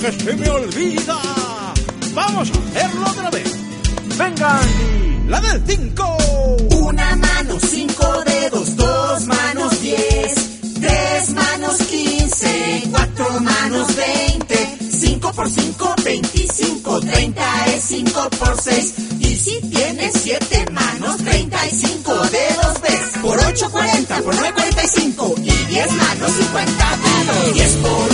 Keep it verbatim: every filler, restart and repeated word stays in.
que se me olvida. Vamos a hacerlo otra vez. Venga, Andy. La del cinco. Una mano, cinco dedos, dos manos, diez. Tres manos, quince. Cuatro manos, veinte. Cinco por cinco, veinticinco. Treinta es cinco por seis. Y si tienes siete manos, treinta y cinco dedos ves. Por ocho, cuarenta. Por nueve, cuarenta y cinco. Y diez manos, cincuenta dedos. Diez por